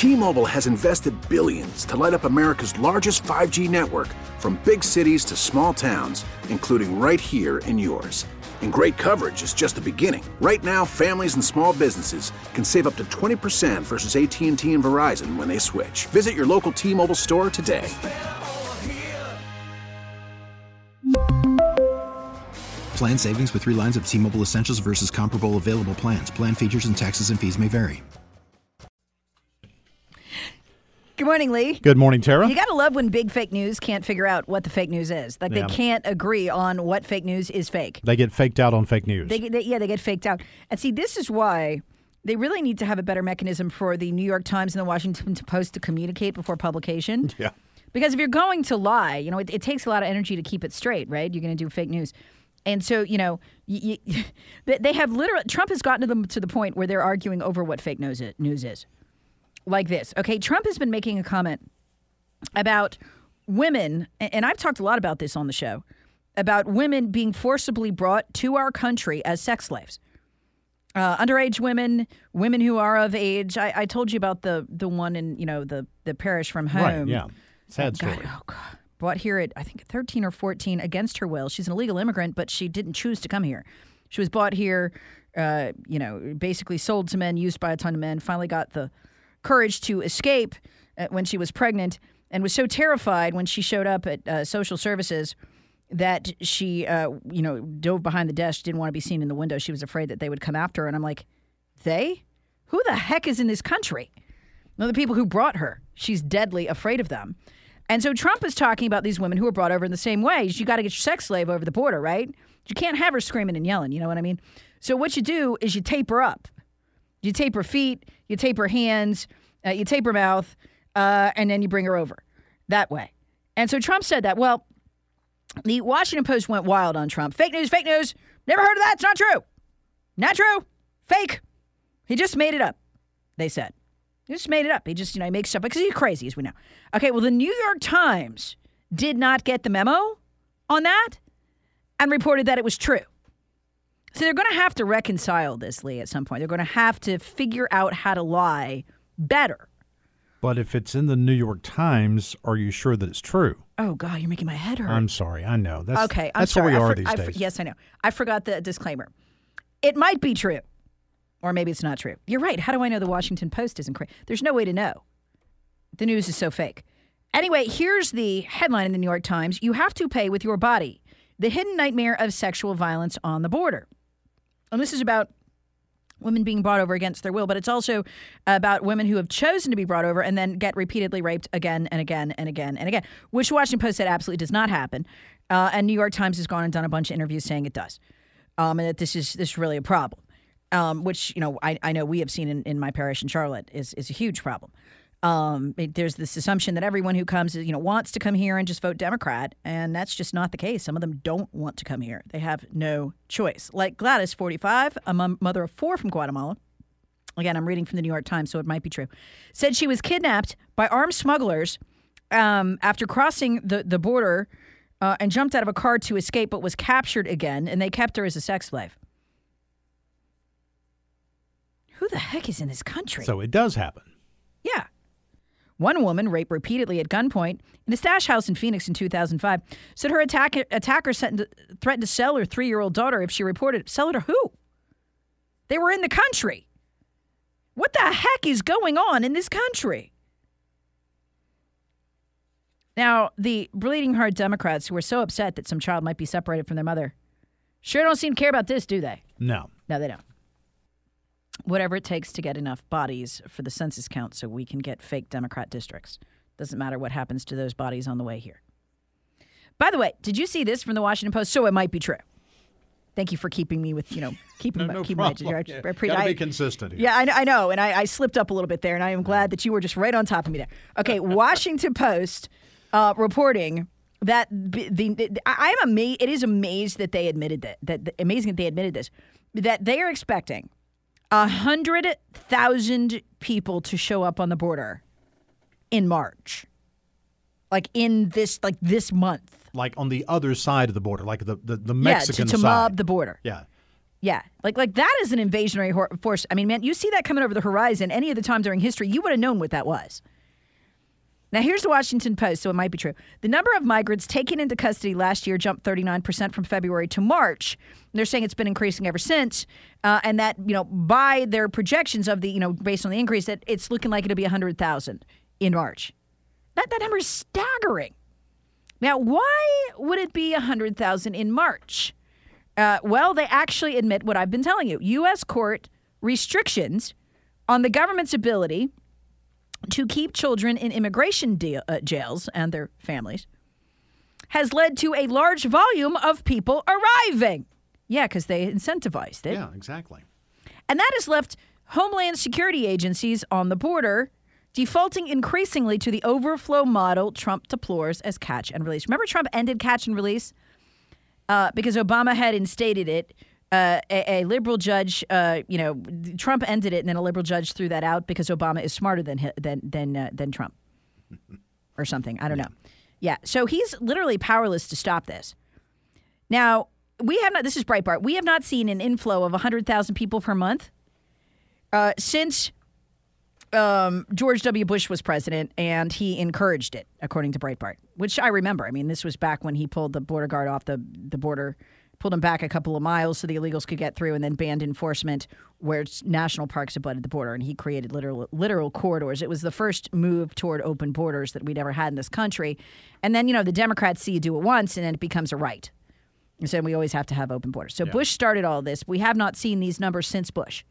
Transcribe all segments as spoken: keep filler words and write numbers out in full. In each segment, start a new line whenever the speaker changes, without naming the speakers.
T-Mobile has invested billions to light up America's largest five G network, from big cities to small towns, including right here in yours. And great coverage is just the beginning. Right now, families and small businesses can save up to twenty percent versus A T and T and Verizon when they switch. Visit your local T-Mobile store today.
Plan savings with three lines of T-Mobile Essentials versus comparable available plans. Plan features and taxes and fees may vary.
Good morning, Lee.
Good morning, Tara.
You got to love when big fake news can't figure out what the fake news is. Like,
Yeah.
they can't agree on what fake news is fake.
They get faked out on fake news.
They, get- they, yeah, they get faked out. And see, this is why they really need to have a better mechanism for the New York Times and the Washington Post to communicate before publication.
Yeah.
Because if you're going to lie, you know, it, it takes a lot of energy to keep it straight, right? You're going to do fake news. And so, you know, you, you, they have literally, Trump has gotten to them to the point where they're arguing over what fake news is, news is. Like this. Okay, Trump has been making a comment about women, and I've talked a lot about this on the show, about women being forcibly brought to our country as sex slaves. Uh, underage women, women who are of age. I, I told you about the the one in, you know, the, the parish from home.
Right, yeah. Sad
God,
story.
oh, God. Brought here at, I think, thirteen or fourteen against her will. She's an illegal immigrant, but she didn't choose to come here. She was brought here, uh, you know, basically sold to men, used by a ton of men, finally got the courage to escape uh, when she was pregnant, and was so terrified when she showed up at uh, social services that she, uh, you know, dove behind the desk, didn't want to be seen in the window. She was afraid that they would come after her. And I'm like, they? Who the heck is in this country? No, the people who brought her. She's deadly afraid of them. And so Trump is talking about these women who were brought over in the same way. You got to get your sex slave over the border, right? You can't have her screaming and yelling. You know what I mean? So what you do is you tape her up. You tape her feet, you tape her hands, uh, you tape her mouth, uh, and then you bring her over that way. And so Trump said that. Well, the Washington Post went wild on Trump. Fake news, fake news. Never heard of that. It's not true. Not true. Fake. He just made it up, they said. He just made it up. He just, you know, he makes stuff because he's crazy, as we know. Okay, well, the New York Times did not get the memo on that and reported that it was true. So they're going to have to reconcile this, Lee, at some point. They're going to have to figure out how to lie better.
But if it's in the New York Times, are you sure that it's true?
Oh, God, you're making my head hurt.
I'm sorry. I know. That's,
okay, I'm
that's
sorry.
where we
I
are
for,
these
I
days.
For, yes, I know. I forgot the disclaimer. It might be true, or maybe it's not true. You're right. How do I know the Washington Post isn't crazy? There's no way to know. The news is so fake. Anyway, here's the headline in the New York Times. You have to pay with your body. The hidden nightmare of sexual violence on the border. And this is about women being brought over against their will, but it's also about women who have chosen to be brought over and then get repeatedly raped again and again and again and again, which the Washington Post said absolutely does not happen. Uh, and New York Times has gone and done a bunch of interviews saying it does, um, and that this is this is really a problem, um, which, you know, I, I know we have seen in, in my parish in Charlotte is is a huge problem. Um, it, there's this assumption that everyone who comes, you know, wants to come here and just vote Democrat, and that's just not the case. Some of them don't want to come here. They have no choice. Like Gladys, forty-five, a mom, mother of four from Guatemala. Again, I'm reading from the New York Times, so it might be true. Said she was kidnapped by armed smugglers um, after crossing the, the border uh, and jumped out of a car to escape, but was captured again, and they kept her as a sex slave. Who the heck is in this country?
So it does happen.
Yeah. One woman, raped repeatedly at gunpoint in a stash house in Phoenix in two thousand five, said her attack- attacker threatened to sell her three-year-old daughter if she reported. Sell her to who? They were in the country. What the heck is going on in this country? Now, the bleeding heart Democrats who are so upset that some child might be separated from their mother sure don't seem to care about this, do they?
No.
No, they don't. Whatever it takes to get enough bodies for the census count so we can get fake Democrat districts. Doesn't matter what happens to those bodies on the way here. By the way, did you see this from the Washington Post? So it might be true. Thank you for keeping me with, you know, keeping
no,
my,
no
keeping my,
problem.
I,
Yeah.
I,
Gotta
I,
be consistent here.
Yeah, I, I know, and I, I slipped up a little bit there, and I am glad that you were just right on top of me there. Okay, Washington Post uh, reporting that the, the I am amazed. It is amazed that they admitted that. That amazing that they admitted this. That they are expecting a hundred thousand people to show up on the border in March, like in this, like this month.
Like on the other side of the border, like the the, the Mexican
yeah, to, to
side.
mob the border.
Yeah.
Yeah, like like that is an invasionary hor- force. I mean, man, you see that coming over the horizon any other time during history, you would have known what that was. Now, here's the Washington Post, so it might be true. The number of migrants taken into custody last year jumped thirty-nine percent from February to March. They're saying it's been increasing ever since, uh, and that, you know, by their projections of the, you know, based on the increase, that it's looking like it'll be one hundred thousand in March. That, that number is staggering. Now, why would it be one hundred thousand in March? Uh, well, they actually admit what I've been telling you. U S court restrictions on the government's ability to keep children in immigration de- uh, jails and their families has led to a large volume of people arriving. Yeah, because they incentivized it.
Yeah, exactly.
And that has left Homeland Security agencies on the border defaulting increasingly to the overflow model Trump deplores as catch and release. Remember Trump ended catch and release? Uh, because Obama had instated it. Uh, a, a liberal judge, uh, you know, Trump ended it, and then a liberal judge threw that out because Obama is smarter than than than uh, than Trump, or something. I don't know. Yeah, so he's literally powerless to stop this. Now we have not. This is Breitbart. We have not seen an inflow of one hundred thousand people per month uh, since um, George W. Bush was president, and he encouraged it, according to Breitbart, which I remember. I mean, this was back when he pulled the border guard off the the border. Pulled them back a couple of miles so the illegals could get through, and then banned enforcement where national parks abutted the border. And he created literal literal corridors. It was the first move toward open borders that we'd ever had in this country. And then, you know, the Democrats see you do it once, and then it becomes a right. And so we always have to have open borders. So yeah. Bush started all this. We have not seen these numbers since Bush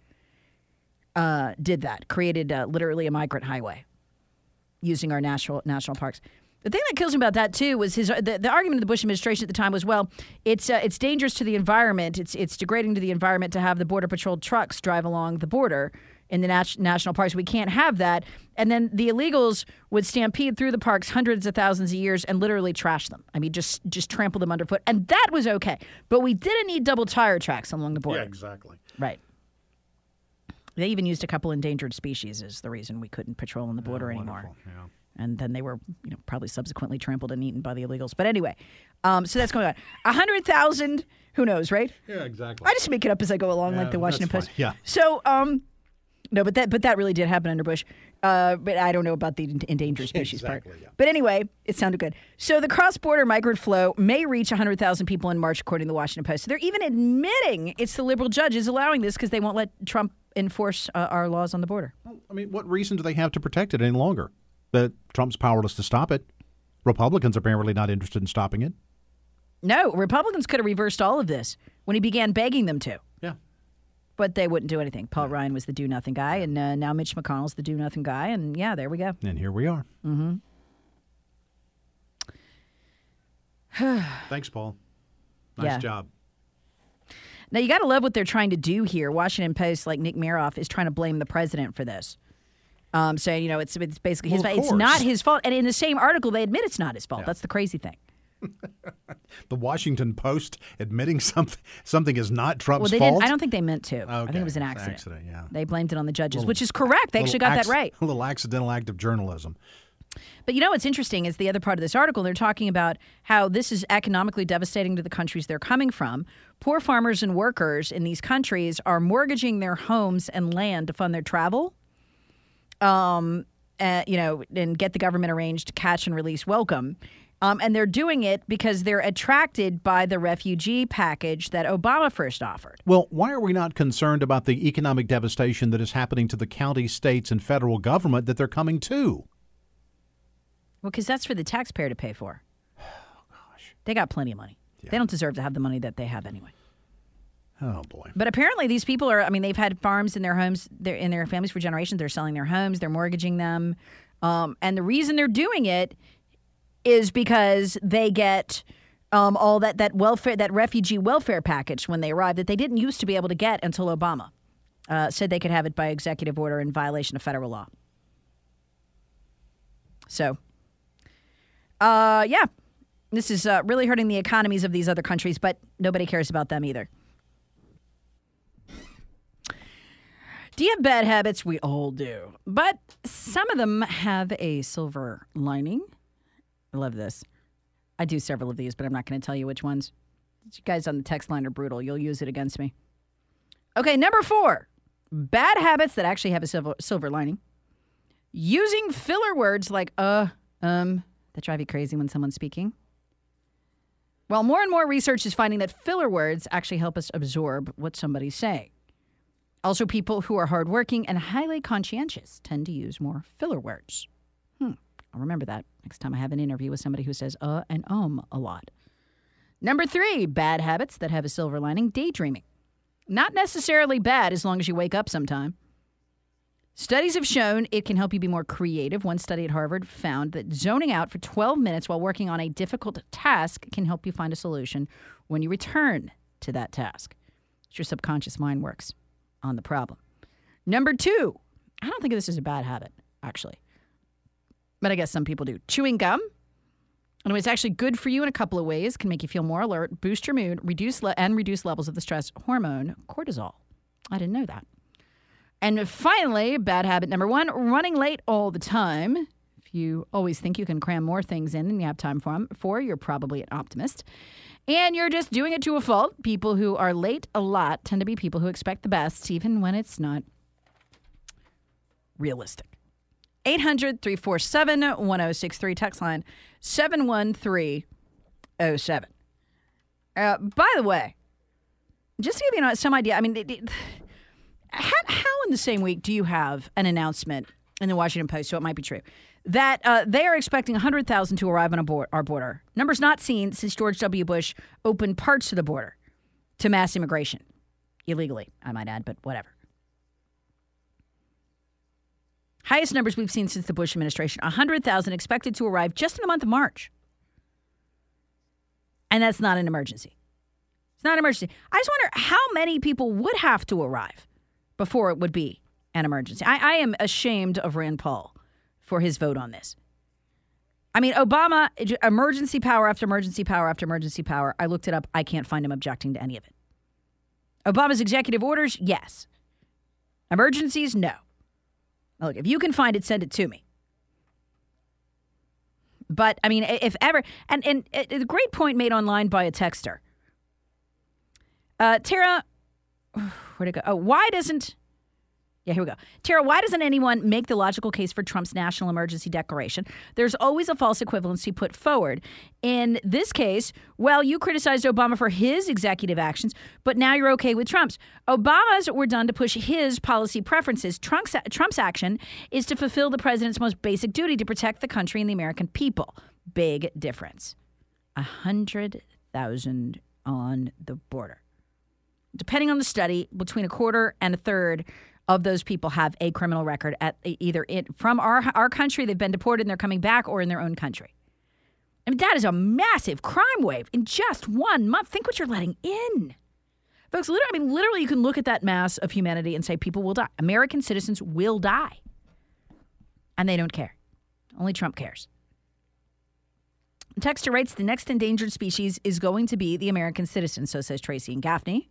uh, did that, created uh, literally a migrant highway using our national national parks. The thing that kills me about that too was his the, the argument of the Bush administration at the time was, well, it's uh, it's dangerous to the environment. It's it's degrading to the environment to have the Border Patrol trucks drive along the border in the nat- national parks. We can't have that. And then the illegals would stampede through the parks hundreds of thousands of years and literally trash them. I mean, just just trample them underfoot. And that was okay. But we didn't need double tire tracks along the border.
Yeah, exactly.
Right. They even used a couple endangered species as the reason we couldn't patrol on the border
oh,
anymore.
Yeah.
And then they were, you know, probably subsequently trampled and eaten by the illegals. But anyway, um, so that's going on. A hundred thousand, who knows, right?
Yeah, exactly.
I just make it up as I go along,
yeah,
like the Washington
Post.
Fine.
Yeah.
So, um, no, but that but that really did happen under Bush. Uh, but I don't know about the endangered species
exactly,
part.
Yeah.
But anyway, it sounded good. So the cross-border migrant flow may reach one hundred thousand people in March, according to the Washington Post. So they're even admitting it's the liberal judges allowing this because they won't let Trump enforce uh, our laws on the border.
Well, I mean, what reason do they have to protect it any longer? That Trump's powerless to stop it. Republicans are apparently not interested in stopping it.
No, Republicans could have reversed all of this when he began begging them to.
Yeah.
But they wouldn't do anything. Paul yeah. Ryan was the do-nothing guy, and uh, now Mitch McConnell's the do-nothing guy, and yeah, there we go.
And here we are.
Mm-hmm.
Thanks, Paul. Nice
yeah.
job.
Now, you got to love what they're trying to do here. Washington Post, like Nick Meroff, is trying to blame the president for this. Um, saying, you know, it's it's basically his
well,
fault. It's not his fault. And in the same article, they admit it's not his fault. Yeah. That's the crazy thing.
The Washington Post admitting something something is not Trump's
well, they
fault?
Didn't, I don't think they meant to.
Okay.
I think it was an accident.
accident yeah.
They blamed it on the judges,
little,
which is correct. They actually got
ac-
that right.
A little accidental act of journalism.
But you know what's interesting is the other part of this article, they're talking about how this is economically devastating to the countries they're coming from. Poor farmers and workers in these countries are mortgaging their homes and land to fund their travel. Um... Uh, you know, and get the government arranged to catch and release welcome. Um, and they're doing it because they're attracted by the refugee package that Obama first offered.
Well, why are we not concerned about the economic devastation that is happening to the county, states, and federal government that they're coming to?
Well, because that's for the taxpayer to pay for.
Oh, gosh.
They got plenty of money. Yeah. They don't deserve to have the money that they have anyway.
Oh, boy.
But apparently these people are, I mean, they've had farms in their homes, they're in their families for generations. They're selling their homes. They're mortgaging them. Um, and the reason they're doing it is because they get um, all that, that welfare, that refugee welfare package when they arrive that they didn't used to be able to get until Obama uh, said they could have it by executive order in violation of federal law. So, uh, yeah, this is uh, really hurting the economies of these other countries, but nobody cares about them either. Do you have bad habits? We all do. But some of them have a silver lining. I love this. I do several of these, but I'm not going to tell you which ones. You guys on the text line are brutal. You'll use it against me. Okay, number four, bad habits that actually have a silver, silver lining. Using filler words like uh, um, that drive you crazy when someone's speaking. Well, more and more research is finding that filler words actually help us absorb what somebody's saying. Also, people who are hardworking and highly conscientious tend to use more filler words. Hmm, I'll remember that next time I have an interview with somebody who says uh and um a lot. Number three, bad habits that have a silver lining, daydreaming. Not necessarily bad as long as you wake up sometime. Studies have shown it can help you be more creative. One study at Harvard found that zoning out for twelve minutes while working on a difficult task can help you find a solution when you return to that task. It's your subconscious mind works on the problem. Number two, I don't think this is a bad habit, actually. But I guess some people do. Chewing gum. And it's actually good for you in a couple of ways. Can make you feel more alert, boost your mood, reduce le- and reduce levels of the stress hormone, cortisol. I didn't know that. And finally, bad habit number one, running late all the time. If you always think you can cram more things in than you have time for, for, you're probably an optimist. And you're just doing it to a fault. People who are late a lot tend to be people who expect the best, even when it's not realistic. eight hundred, three four seven, one oh six three, text line seven one three oh seven. Uh, by the way, just to give you some idea, I mean, it, it, how, how in the same week do you have an announcement in the Washington Post, so it might be true, that uh, they are expecting one hundred thousand to arrive on a board, our border? Numbers not seen since George W. Bush opened parts of the border to mass immigration. Illegally, I might add, but whatever. Highest numbers we've seen since the Bush administration. one hundred thousand expected to arrive just in the month of March. And that's not an emergency. It's not an emergency. I just wonder how many people would have to arrive before it would be an emergency. I, I am ashamed of Rand Paul for his vote on this. I mean, Obama, emergency power after emergency power after emergency power. I looked it up. I can't find him objecting to any of it. Obama's executive orders, yes. Emergencies, no. Look, if you can find it, send it to me. But, I mean, if ever, and, and a great point made online by a texter. Uh, Tara, where'd it go? Oh, why doesn't, yeah, here we go. Tara, why doesn't anyone make the logical case for Trump's national emergency declaration? There's always a false equivalency put forward. In this case, well, you criticized Obama for his executive actions, but now you're okay with Trump's. Obama's were done to push his policy preferences. Trump's, Trump's action is to fulfill the president's most basic duty, to protect the country and the American people. Big difference. A hundred thousand on the border. Depending on the study, between a quarter and a third of those people have a criminal record at either in, from our our country, they've been deported and they're coming back, or in their own country. I mean, that is a massive crime wave in just one month. Think what you're letting in. Folks, literally, I mean, literally, you can look at that mass of humanity and say people will die. American citizens will die. And they don't care. Only Trump cares. Texter writes, the next endangered species is going to be the American citizen, so says Tracy and Gaffney.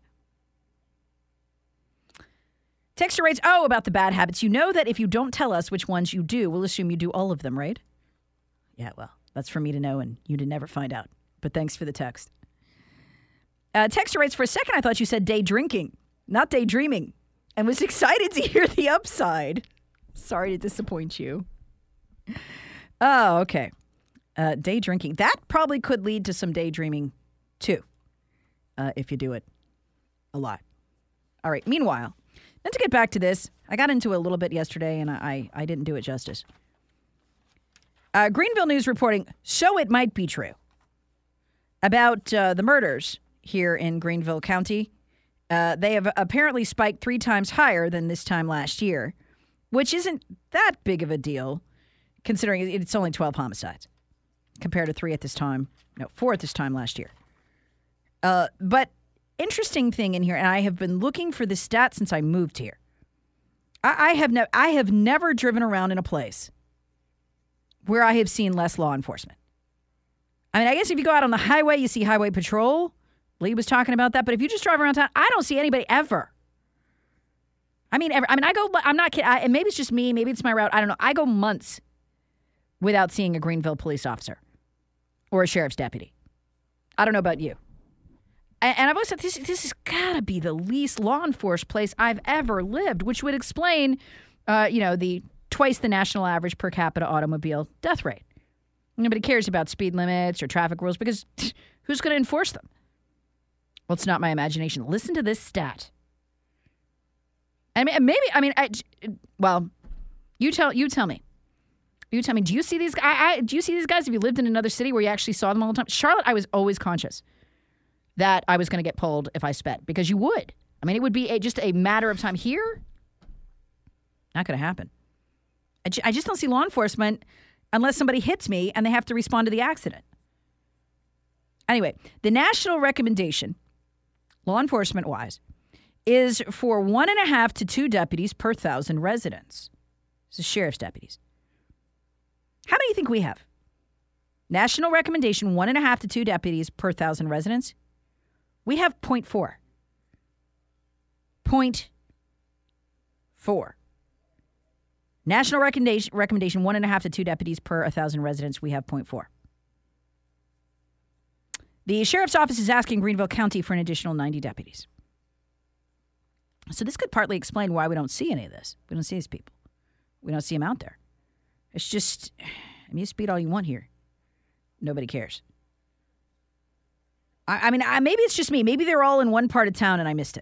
Texter writes, oh, about the bad habits. You know that if you don't tell us which ones you do, we'll assume you do all of them, right? Yeah, well, that's for me to know and you to never find out. But thanks for the text. Uh, Texter writes, for a second I thought you said day drinking, not daydreaming, and was excited to hear the upside. Sorry to disappoint you. Oh, okay. Uh, day drinking. That probably could lead to some daydreaming, too, uh, if you do it a lot. All right, meanwhile, then to get back to this, I got into it a little bit yesterday, and I, I didn't do it justice. Uh, Greenville News reporting, so it might be true, about uh, the murders here in Greenville County. Uh, they have apparently spiked three times higher than this time last year, which isn't that big of a deal, considering it's only twelve homicides compared to three at this time, no, four at this time last year. Uh, but interesting thing in here, and I have been looking for this stat since I moved here. I, I have no, I have never driven around in a place where I have seen less law enforcement. I mean, I guess if you go out on the highway, you see highway patrol. Lee was talking about that. But if you just drive around town, I don't see anybody ever. I mean, ever. I mean, I go, I'm not kidding. I, and maybe it's just me. Maybe it's my route. I don't know. I go months without seeing a Greenville police officer or a sheriff's deputy. I don't know about you. And, and I've always said this, this has got to be the least law enforced place I've ever lived, which would explain, uh, you know, the twice the national average per capita automobile death rate. Nobody cares about speed limits or traffic rules because who's going to enforce them? Well, it's not my imagination. Listen to this stat. I mean, maybe, I mean, I, well, you tell you tell me. You tell me, do you see these I, I, do you see these guys if you lived in another city where you actually saw them all the time? Charlotte, I was always conscious that I was going to get pulled if I sped because you would. I mean, it would be a, just a matter of time. Here, not going to happen. I, j- I just don't see law enforcement unless somebody hits me and they have to respond to the accident. Anyway, the national recommendation, law enforcement-wise, is for one and a half to two deputies per thousand residents. This is sheriff's deputies. How many do you think we have? National recommendation, one and a half to two deputies per thousand residents. We have zero point four. zero point four. National recommendation, recommendation, one and a half to two deputies per a thousand residents. We have zero point four. The sheriff's office is asking Greenville County for an additional ninety deputies. So this could partly explain why we don't see any of this. We don't see these people. We don't see them out there. It's just, I mean, you speed all you want here. Nobody cares. I, I mean, I, maybe it's just me. Maybe they're all in one part of town and I missed it.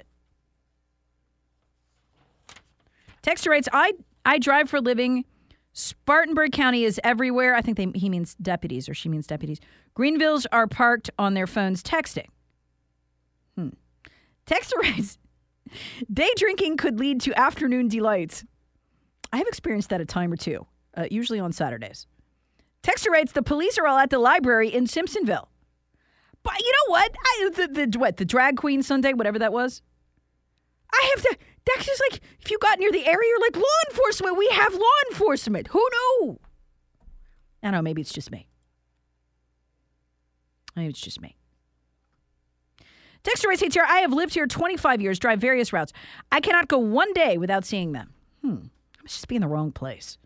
Texter writes, I, I drive for a living. Spartanburg County is everywhere. I think they, he means deputies or she means deputies. Greenvilles are parked on their phones texting. Hmm. Texter writes, day drinking could lead to afternoon delights. I have experienced that a time or two, uh, usually on Saturdays. Texter writes, the police are all at the library in Simpsonville. But you know what? I, the, the, what, the drag queen Sunday, whatever that was? I have to, that's just like, if you got near the area, you're like, law enforcement, we have law enforcement. Who knew? I don't know, maybe it's just me. Maybe it's just me. Texter writes, hey, Tara, I have lived here twenty-five years, drive various routes. I cannot go one day without seeing them. Hmm. I must just be in the wrong place.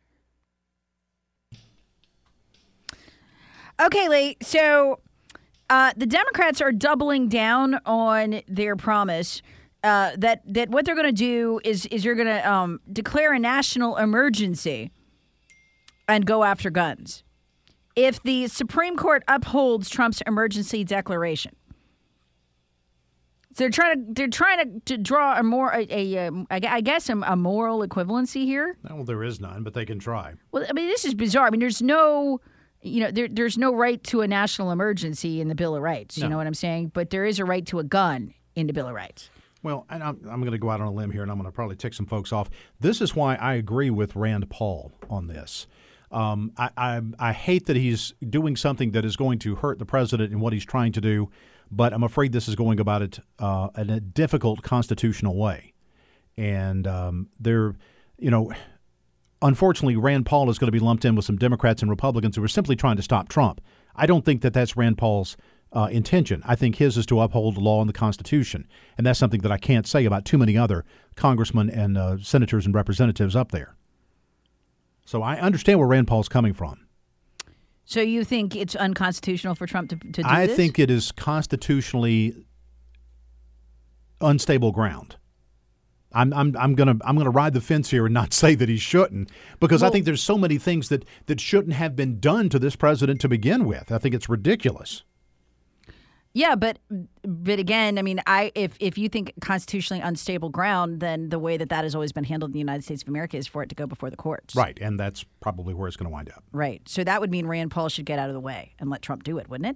Okay, Lee. So uh, the Democrats are doubling down on their promise uh, that that what they're going to do is is you're going to um, declare a national emergency and go after guns if the Supreme Court upholds Trump's emergency declaration. So they're trying to they're trying to, to draw a more a, a, a I guess a, a moral equivalency here.
Well, there is none, but they can try.
Well, I mean, this is bizarre. I mean, there's no. You know, there, there's no right to a national emergency in the Bill of Rights. You
no.
know what I'm saying? But there is a right to a gun in the Bill of Rights.
Well, and I'm, I'm going to go out on a limb here, and I'm going to probably tick some folks off. This is why I agree with Rand Paul on this. Um, I, I, I hate that he's doing something that is going to hurt the president in what he's trying to do, but I'm afraid this is going about it uh, in a difficult constitutional way. And um, they're, you know... Unfortunately, Rand Paul is going to be lumped in with some Democrats and Republicans who are simply trying to stop Trump. I don't think that that's Rand Paul's uh, intention. I think his is to uphold the law and the Constitution, and that's something that I can't say about too many other congressmen and uh, senators and representatives up there. So I understand where Rand Paul's coming from.
So you think it's unconstitutional for Trump to, to do
I
this?
I think it is constitutionally unstable ground. I'm I'm I'm gonna I'm gonna ride the fence here and not say that he shouldn't, because well, I think there's so many things that, that shouldn't have been done to this president to begin with. I think it's ridiculous.
Yeah, but but again, I mean, I if if you think constitutionally unstable ground, then the way that that has always been handled in the United States of America is for it to go before the courts.
Right, and that's probably where it's going to wind up.
Right. So that would mean Rand Paul should get out of the way and let Trump do it, wouldn't it?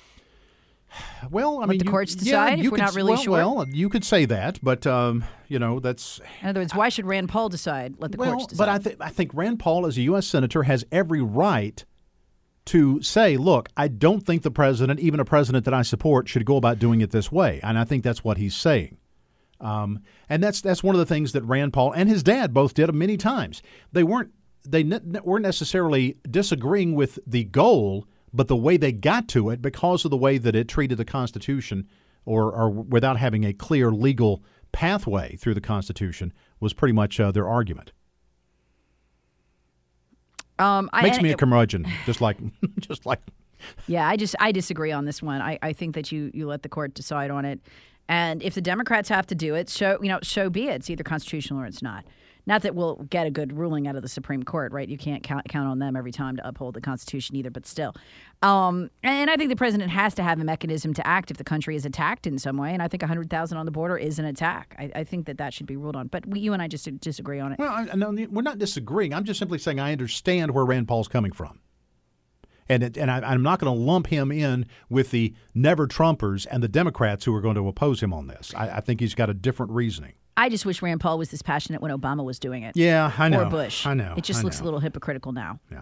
Well, I
Let
mean,
the
you,
courts decide
yeah,
if
you
we're
could,
not really
well,
sure.
Well, you could say that, but um, you know, that's.
In other words, why should Rand Paul decide? Let the
well,
courts decide.
But I, th- I think Rand Paul, as a U S senator, has every right to say, "Look, I don't think the president, even a president that I support, should go about doing it this way," and I think that's what he's saying. Um, and that's that's one of the things that Rand Paul and his dad both did many times. They weren't they ne- weren't necessarily disagreeing with the goal, but the way they got to it, because of the way that it treated the Constitution, or, or without having a clear legal pathway through the Constitution, was pretty much uh, their argument.
Um, I,
Makes me a
it,
curmudgeon, just like just like
Yeah, I just I disagree on this one. I, I think that you you let the court decide on it. And if the Democrats have to do it, so you know, so be it. It's either constitutional or it's not. Not that we'll get a good ruling out of the Supreme Court, right? You can't count, count on them every time to uphold the Constitution either, but still. Um, and I think the president has to have a mechanism to act if the country is attacked in some way. And I think one hundred thousand on the border is an attack. I, I think that that should be ruled on. But we, you and I just disagree on it.
Well, I, no, we're not disagreeing. I'm just simply saying I understand where Rand Paul's coming from. And it, and I, I'm not going to lump him in with the never-Trumpers and the Democrats who are going to oppose him on this. I, I think he's got a different reasoning.
I just wish Rand Paul was this passionate when Obama was doing it.
Yeah, I know.
Or Bush.
I know.
It just
I
looks
know.
a little hypocritical now.
Yeah.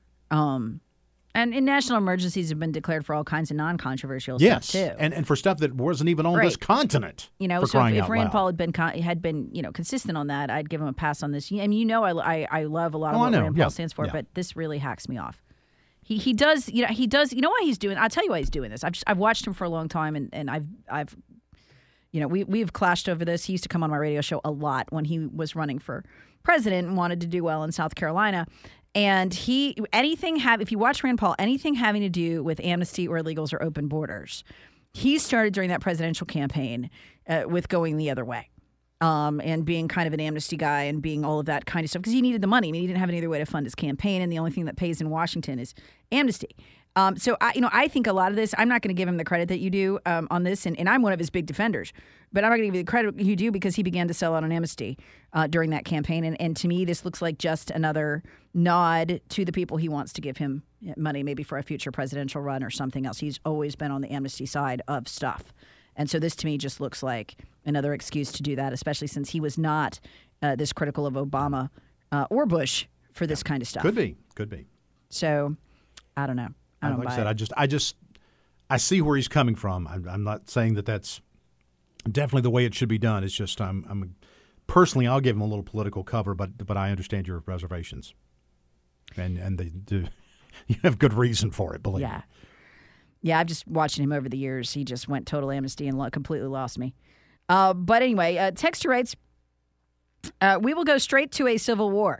Um, and, and national emergencies have been declared for all kinds of non-controversial
yes.
stuff too.
and and for stuff that wasn't even on
Right.
this continent.
You know,
for
so if,
crying
if
out
Rand
loud.
Paul had been con- had been you know consistent on that, I'd give him a pass on this. I mean, you know, I I, I love a lot of
Oh, I
what
know.
Rand Paul
Yeah.
stands for,
Yeah.
but this really hacks me off. He he does you know he does you know why he's doing. I'll tell you why he's doing this. I've just, I've watched him for a long time, and, and I've I've. You know, we we've clashed over this. He used to come on my radio show a lot when he was running for president and wanted to do well in South Carolina. And he anything have if you watch Rand Paul, anything having to do with amnesty or illegals or open borders, he started during that presidential campaign uh, with going the other way. Um, and being kind of an amnesty guy and being all of that kind of stuff because he needed the money. I mean, he didn't have any other way to fund his campaign, and the only thing that pays in Washington is amnesty. Um, so, I, you know, I think a lot of this, I'm not going to give him the credit that you do um, on this, and, and I'm one of his big defenders, but I'm not going to give you the credit you do because he began to sell out on amnesty uh, during that campaign. And, and to me, this looks like just another nod to the people he wants to give him money, maybe for a future presidential run or something else. He's always been on the amnesty side of stuff. And so this to me just looks like another excuse to do that, especially since he was not uh, this critical of Obama uh, or Bush for this kind of stuff.
Could be. Could be.
So, I don't know. I don't
like
buy
I said,
it.
I just, I just, I see where he's coming from. I'm, I'm not saying that that's definitely the way it should be done. It's just, I'm, I'm personally, I'll give him a little political cover, but, but I understand your reservations, and and they do. You have good reason for it, believe
Yeah.
me.
Yeah, I've just watching him over the years. He just went total amnesty and lo- completely lost me. Uh, but anyway, uh, Texter writes, uh, we will go straight to a civil war.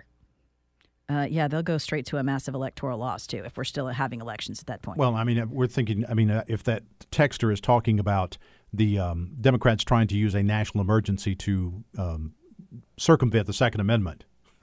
Uh, yeah, they'll go straight to a massive electoral loss, too, if we're still having elections at that point.
Well, I mean, we're thinking, I mean, uh, if that texter is talking about the um, Democrats trying to use a national emergency to um, circumvent the Second Amendment.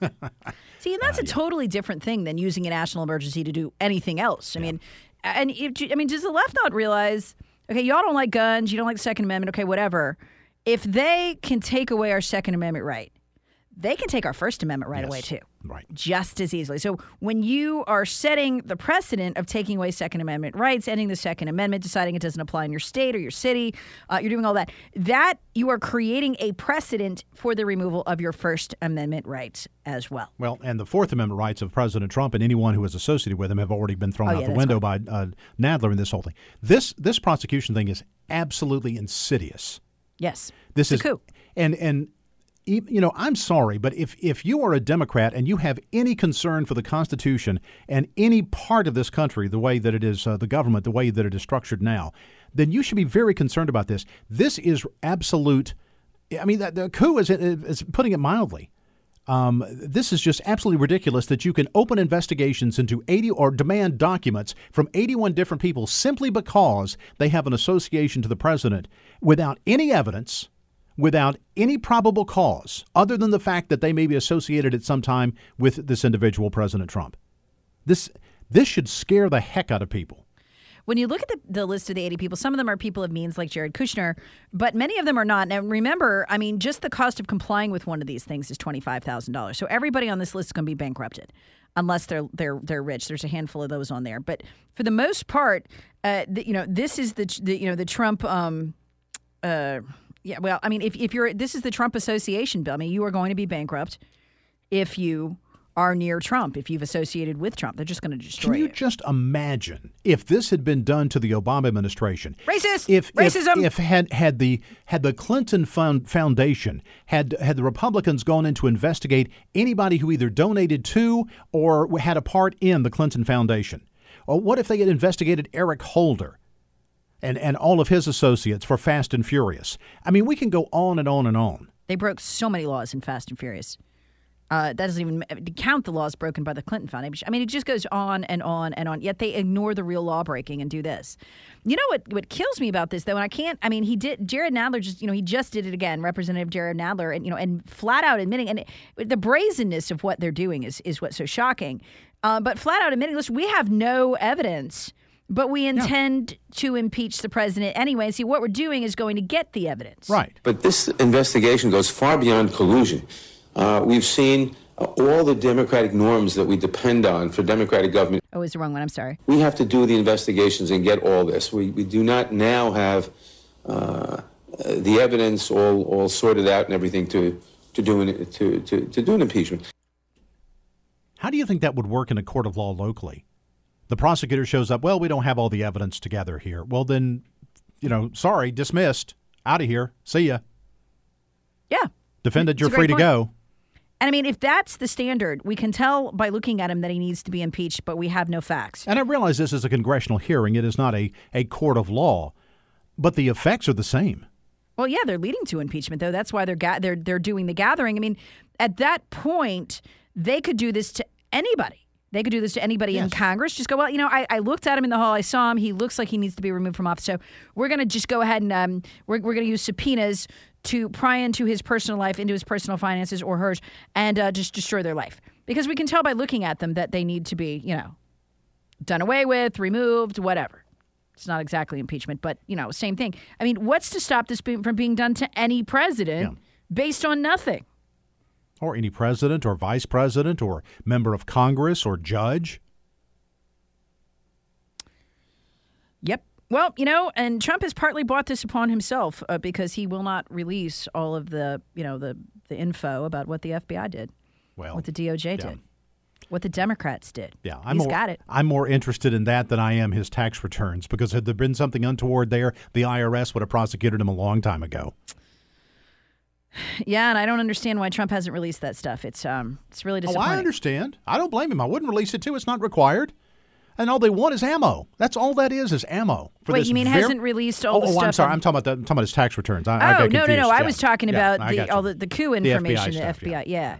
See, and that's
Uh,
a
yeah.
totally different thing than using a national emergency to do anything else. I mean, and if, I mean, does the left not realize, okay, y'all don't like guns, you don't like the Second Amendment, okay, whatever. If they can take away our Second Amendment right, they can take our First Amendment right
Yes.
away, too.
Right.
Just as easily. So when you are setting the precedent of taking away Second Amendment rights, ending the Second Amendment, deciding it doesn't apply in your state or your city, uh, you're doing all that, that you are creating a precedent for the removal of your First Amendment rights as well.
Well, and the Fourth Amendment rights of President Trump and anyone who is associated with him have already been thrown
Oh,
out
yeah,
the
that's
window by uh, Nadler in this whole thing. This this prosecution thing is absolutely insidious.
Yes.
This
It's
is
a coup.
and and e- you know, I'm sorry, but if if you are a Democrat and you have any concern for the Constitution and any part of this country, the way that it is, uh, the government, the way that it is structured now, then you should be very concerned about this. This is absolute. I mean, the, the coup is, is putting it mildly. Um, this is just absolutely ridiculous that you can open investigations into eighty or demand documents from eighty-one different people simply because they have an association to the president without any evidence, without any probable cause, other than the fact that they may be associated at some time with this individual, President Trump. This this should scare the heck out of people.
When you look at the, the list of the eighty people, some of them are people of means like Jared Kushner, but many of them are not. And remember, I mean, just the cost of complying with one of these things is twenty-five thousand dollars. So everybody on this list is going to be bankrupted unless they're they're they're rich. There's a handful of those on there. But for the most part, uh, the, you know, this is the, the you know, the Trump um, uh, yeah, well, I mean, if, if you're this is the Trump Association bill. I mean, you are going to be bankrupt if you are near Trump, if you've associated with Trump. They're just going to destroy
Can you
you.
just imagine if this had been done to the Obama administration?
Racist!
If,
Racism!
If, if had had the had the Clinton Fund Foundation had had the Republicans gone in to investigate anybody who either donated to or had a part in the Clinton Foundation, or what if they had investigated Eric Holder and and all of his associates for Fast and Furious? I mean, we can go on and on and on.
They broke so many laws in Fast and Furious. Uh, that doesn't even count the laws broken by the Clinton Foundation. I mean, it just goes on and on and on, yet they ignore the real law breaking and do this. You know what what kills me about this, though, and I can't, I mean, he did, Jared Nadler just, you know, he just did it again, Representative Jared Nadler, and, you know, and flat out admitting, and it, the brazenness of what they're doing is, is what's so shocking. Uh, but flat out admitting, listen, we have no evidence, but we intend yeah. to impeach the president anyway. And see, what we're doing is going to get the evidence.
Right.
But this investigation goes far beyond collusion. Uh, we've seen uh, all the democratic norms that we depend on for democratic government.
Oh, it's the wrong one. I'm sorry.
We have to do the investigations and get all this. We we do not now have uh, the evidence all, all sorted out and everything to to do an, to, to to do an impeachment.
How do you think that would work in a court of law locally? The prosecutor shows up. Well, we don't have all the evidence together here. Well, then, you know, sorry, dismissed, out of here. See ya.
Yeah.
Defendant, you're free to go.
And I mean, if that's the standard, we can tell by looking at him that he needs to be impeached, but we have no facts.
And I realize this is a congressional hearing. It is not a, a court of law, but the effects are the same.
Well, yeah, they're leading to impeachment, though. That's why they're ga- they're they're doing the gathering. I mean, at that point, they could do this to anybody. They could do this to anybody yes. in Congress. Just go, well, you know, I, I looked at him in the hall. I saw him. He looks like he needs to be removed from office. So we're going to just go ahead and um, we're, we're going to use subpoenas to pry into his personal life, into his personal finances or hers, and uh, just destroy their life. Because we can tell by looking at them that they need to be, you know, done away with, removed, whatever. It's not exactly impeachment, but, you know, same thing. I mean, what's to stop this from being done to any president yeah. based on nothing?
Or any president or vice president or member of Congress or judge.
Yep. Well, you know, and Trump has partly brought this upon himself uh, because he will not release all of the, you know, the, the info about what the F B I did,
well,
what the D O J
yeah.
did, what the Democrats did.
Yeah, I'm
He's
more,
got it.
I'm more interested in that than I am his tax returns, because had there been something untoward there, the I R S would have prosecuted him a long time ago.
Yeah, and I don't understand why Trump hasn't released that stuff. It's um, it's really disappointing.
Oh, I understand. I don't blame him. I wouldn't release it too. It's not required. And all they want is ammo. That's all that is, is ammo. For
Wait,
this
you mean
ver-
hasn't released all
oh,
the
oh,
stuff?
I'm sorry.
in-
I'm talking about that. I'm talking about his tax returns. I,
oh,
I got
no,
confused.
no, no. I
yeah.
was talking
yeah,
about the all the, the coup
the
information,
F B I
the F B I.
stuff,
Yeah.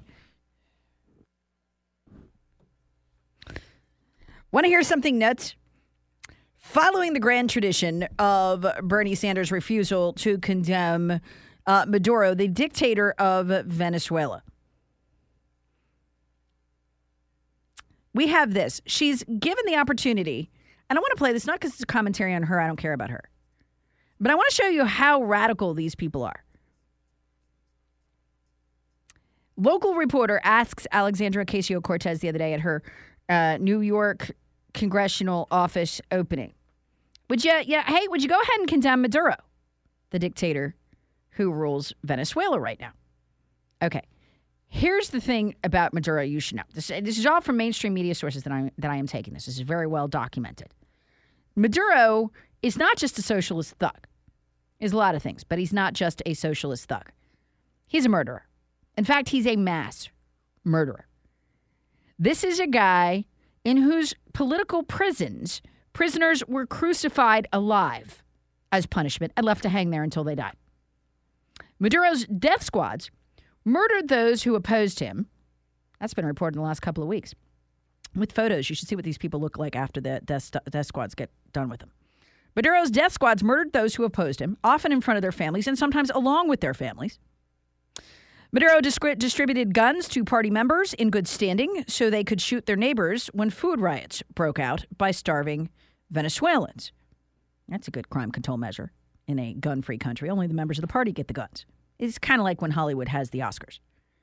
yeah. Want to hear something nuts? Following the grand tradition of Bernie Sanders' refusal to condemn uh, Maduro, the dictator of Venezuela. We have this. She's given the opportunity, and I want to play this not because it's a commentary on her. I don't care about her. But I want to show you how radical these people are. Local reporter asks Alexandra Ocasio-Cortez the other day at her uh, New York congressional office opening, would you, yeah, hey, would you go ahead and condemn Maduro, the dictator who rules Venezuela right now? Okay. Here's the thing about Maduro you should know. This, this is all from mainstream media sources that I, that I am taking this. This is very well documented. Maduro is not just a socialist thug. He's a lot of things, but he's not just a socialist thug. He's a murderer. In fact, he's a mass murderer. This is a guy in whose political prisons, prisoners were crucified alive as punishment and left to hang there until they died. Maduro's death squads murdered those who opposed him. That's been reported in the last couple of weeks. With photos, you should see what these people look like after the death, death squads get done with them. Maduro's death squads murdered those who opposed him, often in front of their families and sometimes along with their families. Maduro disc- distributed guns to party members in good standing so they could shoot their neighbors when food riots broke out by starving Venezuelans. That's a good crime control measure in a gun-free country. Only the members of the party get the guns. It's kind of like when Hollywood has the Oscars.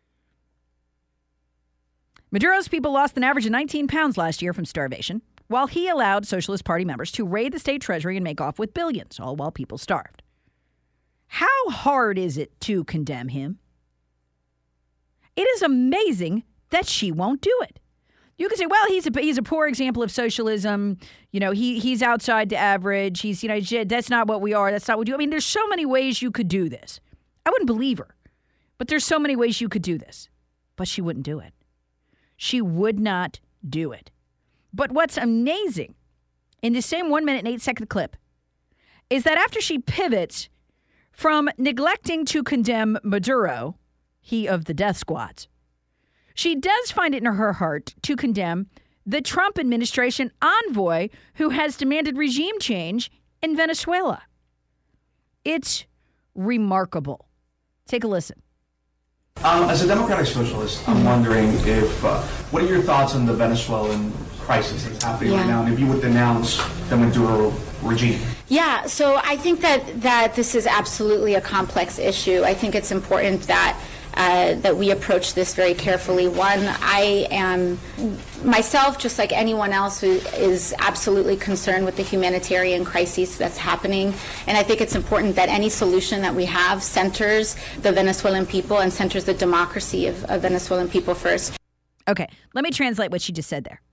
Maduro's people lost an average of nineteen pounds last year from starvation, while he allowed Socialist Party members to raid the state treasury and make off with billions, all while people starved. How hard is it to condemn him? It is amazing that she won't do it. You could say, well, he's a he's a poor example of socialism. You know, he he's outside the average. He's, you know, that's not what we are. That's not what we do. I mean, there's so many ways you could do this. I wouldn't believe her, but there's so many ways you could do this. But she wouldn't do it. She would not do it. But what's amazing in the same one minute and eight second clip is that after she pivots from neglecting to condemn Maduro, he of the death squads, she does find it in her heart to condemn the Trump administration envoy who has demanded regime change in Venezuela. It's remarkable. Take a listen.
Um, as a democratic socialist, I'm wondering if, uh, what are your thoughts on the Venezuelan crisis that's happening
yeah.
right now, and if you would denounce the Maduro regime?
Yeah, so I think that, that this is absolutely a complex issue. I think it's important that Uh, that we approach this very carefully. One, I am myself, just like anyone else, who is absolutely concerned with the humanitarian crisis that's happening. And I think it's important that any solution that we have centers the Venezuelan people and centers the democracy of, of Venezuelan people first.
Okay, let me translate what she just said there.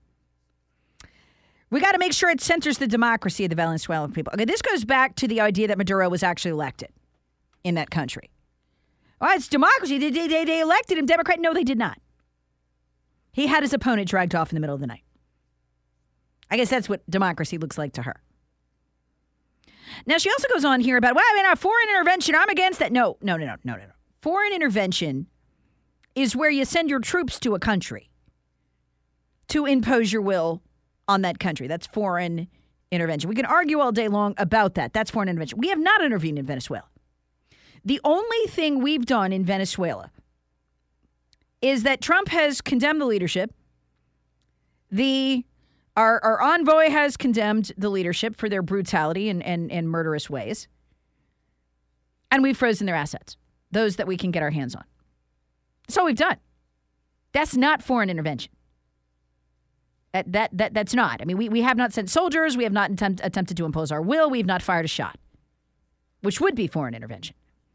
We got to make sure it centers the democracy of the Venezuelan people. Okay, this goes back to the idea that Maduro was actually elected in that country. Oh, it's democracy. They, they, they elected him Democrat. No, they did not. He had his opponent dragged off in the middle of the night. I guess that's what democracy looks like to her. Now, she also goes on here about, well, I mean, a foreign intervention, I'm against that. No, no, no, no, no, no, no. Foreign intervention is where you send your troops to a country to impose your will on that country. That's foreign intervention. We can argue all day long about that. That's foreign intervention. We have not intervened in Venezuela. The only thing we've done in Venezuela is that Trump has condemned the leadership. The our, our envoy has condemned the leadership for their brutality and, and, and murderous ways. And we've frozen their assets, those that we can get our hands on. That's all we've done. That's not foreign intervention. That, that, that, that's not. I mean, we, we have not sent soldiers. We have not attempt, attempted to impose our will. We have not fired a shot, which would be foreign intervention.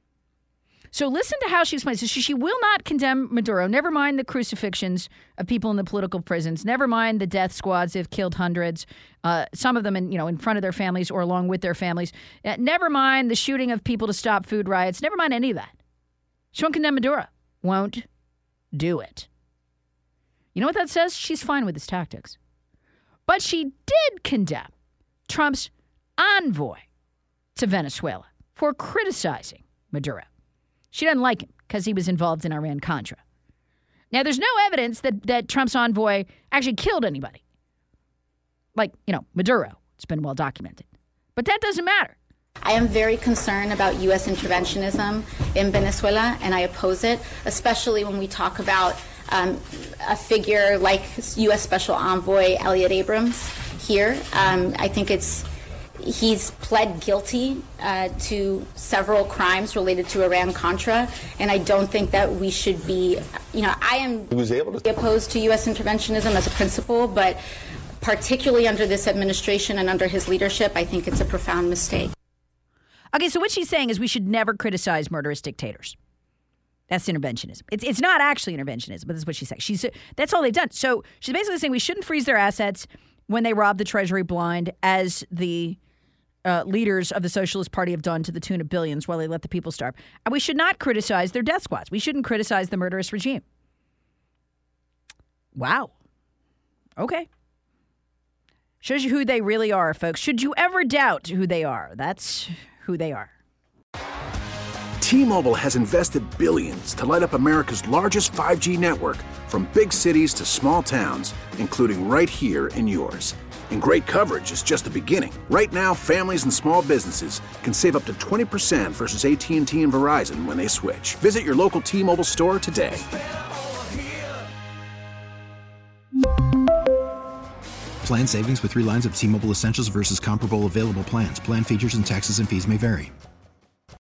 So listen to how she explains this. She, she will not condemn Maduro. Never mind the crucifixions of people in the political prisons. Never mind the death squads. They've killed hundreds. Uh, some of them, in you know, in front of their families or along with their families. Uh, never mind the shooting of people to stop food riots. Never mind any of that. She won't condemn Maduro. Won't do it. You know what that says? She's fine with his tactics. But she did condemn Trump's envoy to Venezuela for criticizing Maduro. She doesn't like him because he was involved in Iran-Contra. Now, there's no evidence that, that Trump's envoy actually killed anybody. Like, you know, Maduro. It's been well documented. But that doesn't matter.
I am very concerned about U S interventionism in Venezuela, and I oppose it, especially when we talk about um, a figure like U S Special Envoy Elliot Abrams here. Um, I think it's He's pled guilty uh, to several crimes related to Iran-Contra, and I don't think that we should be, you know, I am
he was able to-
opposed to U S interventionism as a principle, but particularly under this administration and under his leadership, I think it's a profound mistake.
Okay, so what she's saying is we should never criticize murderous dictators. That's interventionism. It's it's not actually interventionism, but that's what she's saying. She's that's all they've done. So she's basically saying we shouldn't freeze their assets when they rob the Treasury blind, as the uh, leaders of the Socialist Party have done to the tune of billions while they let the people starve. And we should not criticize their death squads. We shouldn't criticize the murderous regime. Wow. Okay. Shows you who they really are, folks. Should you ever doubt who they are, that's who they are.
T-Mobile has invested billions to light up America's largest five G network, from big cities to small towns, including right here in yours. And great coverage is just the beginning. Right now, families and small businesses can save up to twenty percent versus A T and T and Verizon when they switch. Visit your local T-Mobile store today.
Plan savings with three lines of T-Mobile Essentials versus comparable available plans. Plan features and taxes and fees may vary.